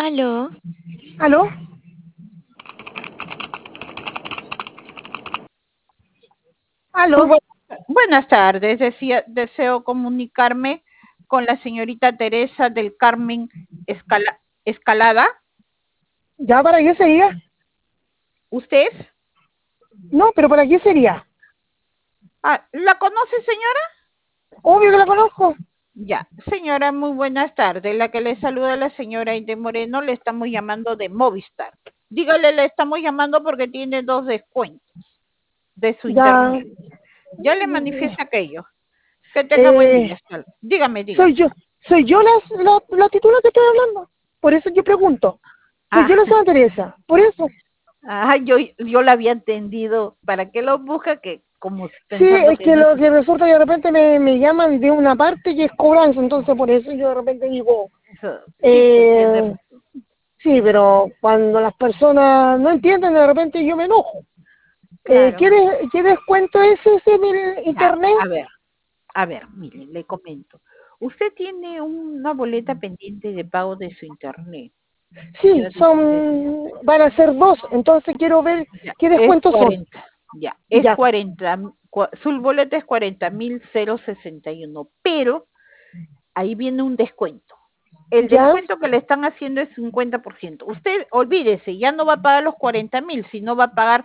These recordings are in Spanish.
Aló, ¿Aló? Muy ¿Aló? buenas tardes. Deseo comunicarme con la señorita Teresa del Carmen Escalada. ¿Ya para qué sería? ¿Usted? No, pero ¿para qué sería? ¿La conoce, señora? Obvio que la conozco. Ya, señora, muy buenas tardes. La que le saluda la señora Aide Moreno, le estamos llamando de Movistar. Dígale, le estamos llamando porque tiene 2 descuentos de su Ya. internet. Ya le manifiesta aquello. Que tenga buen Eh, día. Dígame, soy dígame. yo. Soy yo la titular que estoy hablando. Por eso yo pregunto. Soy Ah, yo la señora Teresa. Por eso. yo la había entendido. ¿Para qué lo busca? Que como Sí, pensando es que que no es lo que usted. resulta que de repente me llaman de una parte que es cobranza. Entonces por eso yo de repente digo, Sí, pues tiene eh, razón. sí, pero cuando las personas no entienden, de repente yo me enojo. Claro. ¿Qué descuento es ese del Ya, internet? mire, le comento. Usted tiene una boleta pendiente de pago de su internet. Sí, Ya dice, van a ser dos, entonces quiero ver ya, qué es descuentos son. 40. Ya, es Ya, 40. Su boleta es 40.061, pero ahí viene un descuento. El ya, descuento que le están haciendo es 50%. Usted, olvídese, ya no va a pagar los 40.000, sino va a pagar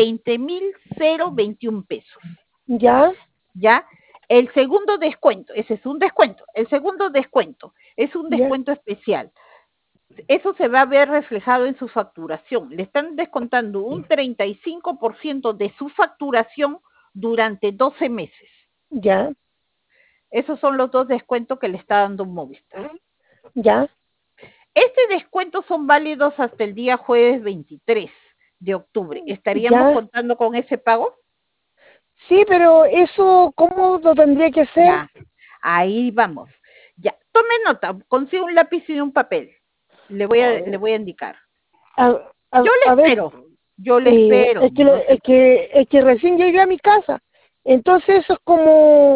20.021 pesos. ya, ¿Ya? El segundo descuento, ese es un descuento. El segundo descuento es un ya, descuento especial. Eso se va a ver reflejado en su facturación. Le están descontando un 35% de su facturación durante 12 meses. ya, Esos son los 2 descuentos que le está dando Movistar. ya, Este descuento son válidos hasta el día jueves 23 de octubre. ¿Estaríamos ya. contando con ese pago? Sí, pero eso, ¿cómo lo tendría que hacer? Ya, ahí vamos. Ya, tome nota, consiga un lápiz y un papel. Le voy a indicar. Yo le A ver, espero, yo le espero, no se es que recién llegué a mi casa, entonces eso es como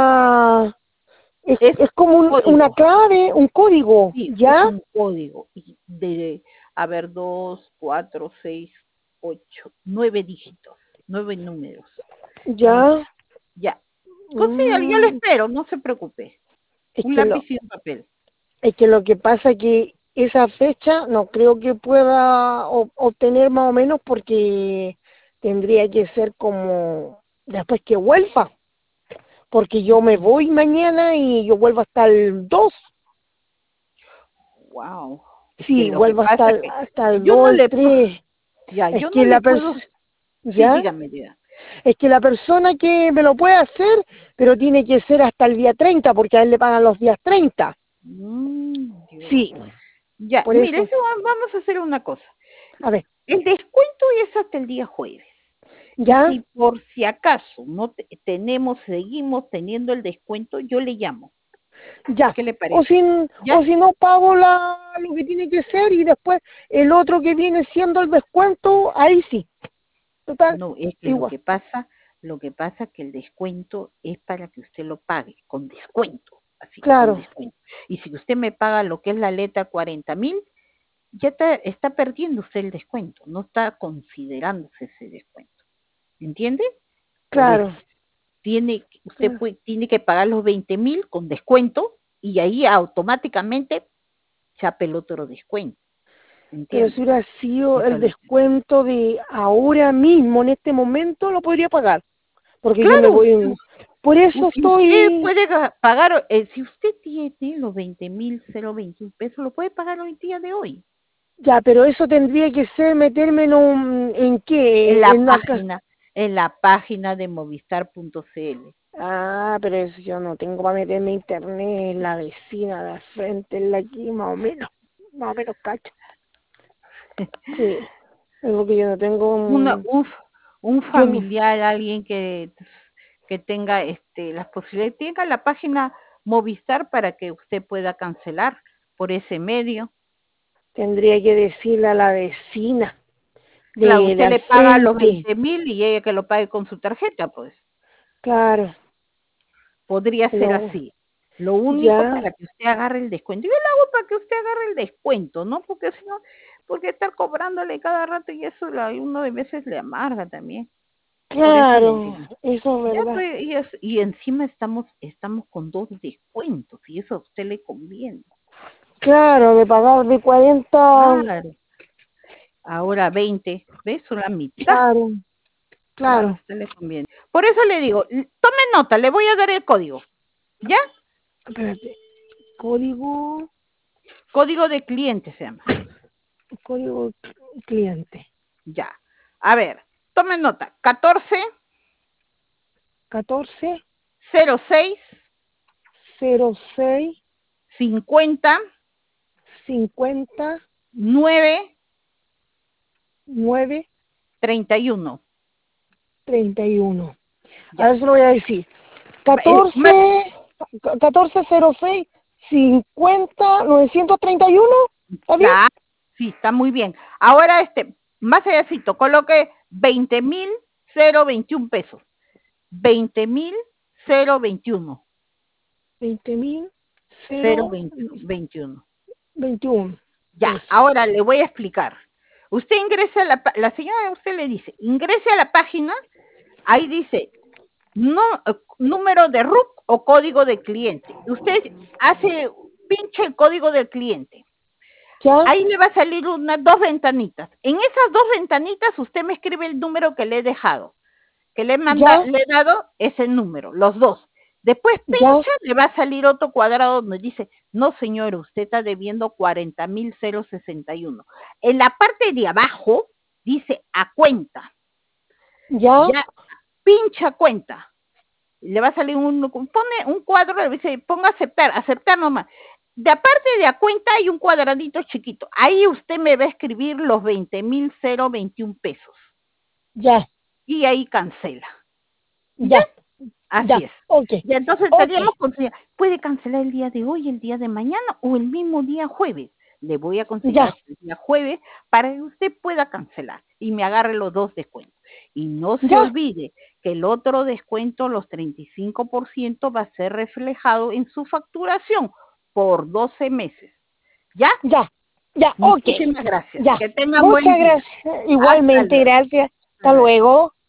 es es como una código, clave, un código, sí, es ¿ya? un código a ver, 2, 4, 6, 8, 9 dígitos, 9 números. Ya, Ya, consiga, yo le mm, espero, no se preocupe. es Un que lápiz y un papel. Es que lo que pasa que esa fecha no creo que pueda obtener más o menos porque tendría que ser como después que vuelva, porque yo me voy mañana y yo vuelvo hasta el 2. Wow. Es que Sí, lo que vuelvo pasa que hasta el yo no 2 el le puedo, 3. ya, Es yo no que le puedo, sí, ¿ya? dígame, diga. Es que la persona que me lo puede hacer, pero tiene que ser hasta el día 30 porque a él le pagan los días 30. Dios. Sí, Ya, por mire, eso. eso vamos a hacer una cosa. A ver, El descuento es hasta el día jueves. Y ¿ya? si por si acaso no seguimos teniendo el descuento, yo le llamo. Ya, ¿Qué le parece? o ¿Ya? si no pago lo que tiene que ser y después el otro que viene siendo el descuento, ahí sí, total, No, es que igual, lo que pasa es que el descuento es para que usted lo pague con descuento, así, con claro, descuento. Y si usted me paga lo que es la letra 40.000, ya está perdiendo usted el descuento, no está considerándose ese descuento. ¿Entiende? Por eso. claro, claro. Tiene que pagar los 20.000 con descuento y ahí automáticamente chape el otro descuento. Pero si ¿Entiende? hubiera sido Eso el es lo que. descuento de ahora mismo, en este momento, lo podría pagar, porque yo me Claro, voy, por eso si usted estoy, puede pagar, si usted tiene los 20.021 pesos, lo puede pagar hoy día de hoy. ya, pero eso tendría que ser meterme ¿en En qué? la En la casa. página, en la página de movistar.cl. Ah, pero eso yo no tengo para meterme en internet, la vecina de al frente, en la aquí, más o menos cacho. Sí, es porque yo no tengo, Una, un, un yo no, familiar, alguien que tenga las posibilidades, tenga la página Movistar para que usted pueda cancelar por ese medio. tendría que decirle a la vecina Claro, de usted al le paga los frente, 20.000 y ella que lo pague con su tarjeta, pues. claro, Podría ser no, así. Lo único ya, para que usted agarre el descuento. Yo le hago para que usted agarre el descuento, ¿no? Porque si no, porque estar cobrándole cada rato y eso uno de veces le amarga también. Claro, eso es Ya, verdad. pues, y encima estamos con 2 descuentos y eso a usted le conviene. Claro, de pagar de 40. Claro. Ahora 20, ¿ves? Son la mitad. Claro, Claro, a claro. usted le conviene. Por eso le digo, tome nota, le voy a dar el código. ¿Ya? Espérate. Código De cliente se llama. Código cliente. Ya. A ver, tome nota. 14 14 06 06 50 50 9 9 31. 31. A Ya. ver si lo voy a decir. El, 14 1406 50 931. ¿Está bien? claro, sí, está muy bien. Ahora, más allácito, coloque 20.021 pesos. 20.021. 20.000 21. 21 Ya, pesos. ahora le voy a explicar. Usted ingresa a la señora, usted le dice, ingrese a la página, ahí dice, no, número de RUC o código de cliente. Usted pinche el código del cliente. ¿Ya? Ahí le va a salir dos ventanitas. En esas dos ventanitas usted me escribe el número que le he dejado, que le ¿Ya? he dado ese número, los dos. Después ¿Ya? pincha, le va a salir otro cuadrado donde dice, no señor, usted está debiendo 40.061. En la parte de abajo dice a cuenta. ¿Ya? Ya, pincha cuenta. Le va a salir pone un cuadro, le dice, ponga aceptar nomás. De aparte de a cuenta hay un cuadradito chiquito. Ahí usted me va a escribir los 20.021 pesos. Ya. Y ahí cancela. ¿Ya? Ya. Así Ya. es. Ok. Y entonces Ok. estaríamos puede cancelar el día de hoy, el día de mañana o el mismo día jueves. Le voy a Ya. considerar el día jueves para que usted pueda cancelar y me agarre los dos descuentos. Y no se Ya. olvide que el otro descuento, los 35%, va a ser reflejado en su facturación por 12 meses. ¿Ya? Ya. Ya. Ok. Muchísimas gracias. Ya. Que tengan buen Muchas día. gracias. Hasta Igualmente, luego. gracias. Hasta Hasta luego. luego.